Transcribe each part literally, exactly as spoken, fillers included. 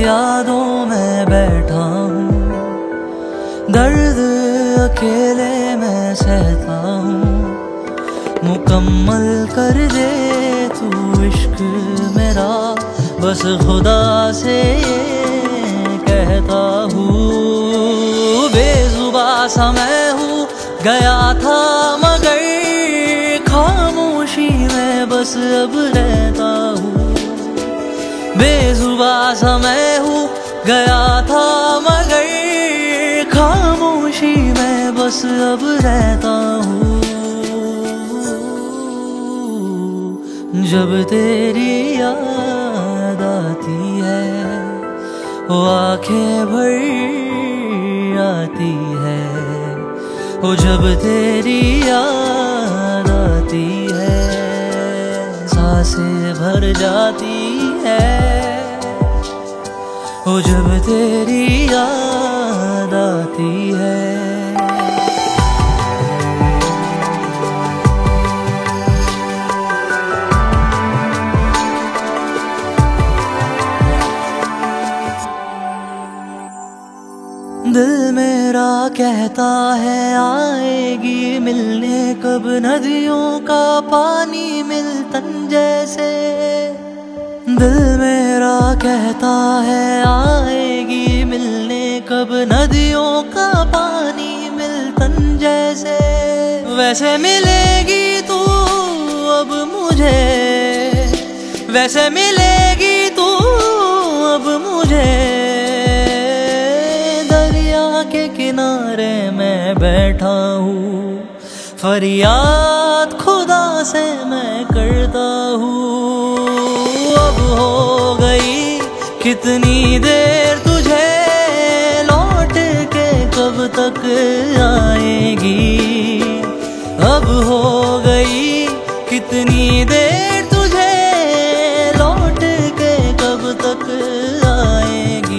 यादों में बैठा हूँ, दर्द अकेले में सहता हूँ। मुकम्मल कर दे तू इश्क मेरा, बस खुदा से ये कहता हूँ। बेजुबां सा मैं हूँ, गया था मगर खामोशी में बस अब रहता हूँ। बेजुबां सा मैं हूँ, गया था मगर खामोशी में बस अब रहता हूँ। जब तेरी याद आती है वो आंखें भर आती है, वो जब तेरी याद आती है सांसें भर जाती है। वो जब तेरी याद आती है। दिल मेरा कहता है आएगी मिलने कब, नदियों का पानी मिलतन जैसे। दिल मेरा कहता है आएगी मिलने कब, नदियों का पानी मिलतन जैसे। वैसे मिलेगी तू अब मुझे, वैसे मिलेगी तू अब मुझे। के किनारे मैं बैठा हूँ, फरियाद खुदा से मैं करता हूँ। अब हो गई कितनी देर तुझे, लौट के कब तक आएगी। अब हो गई कितनी देर तुझे, लौट के कब तक आएगी।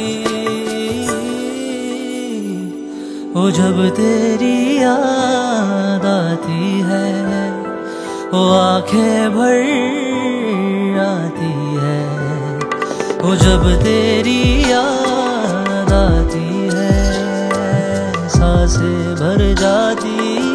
वो जब तेरी याद आती है वो आंखें भर आती है। वो जब तेरी याद आती है सांसें भर जाती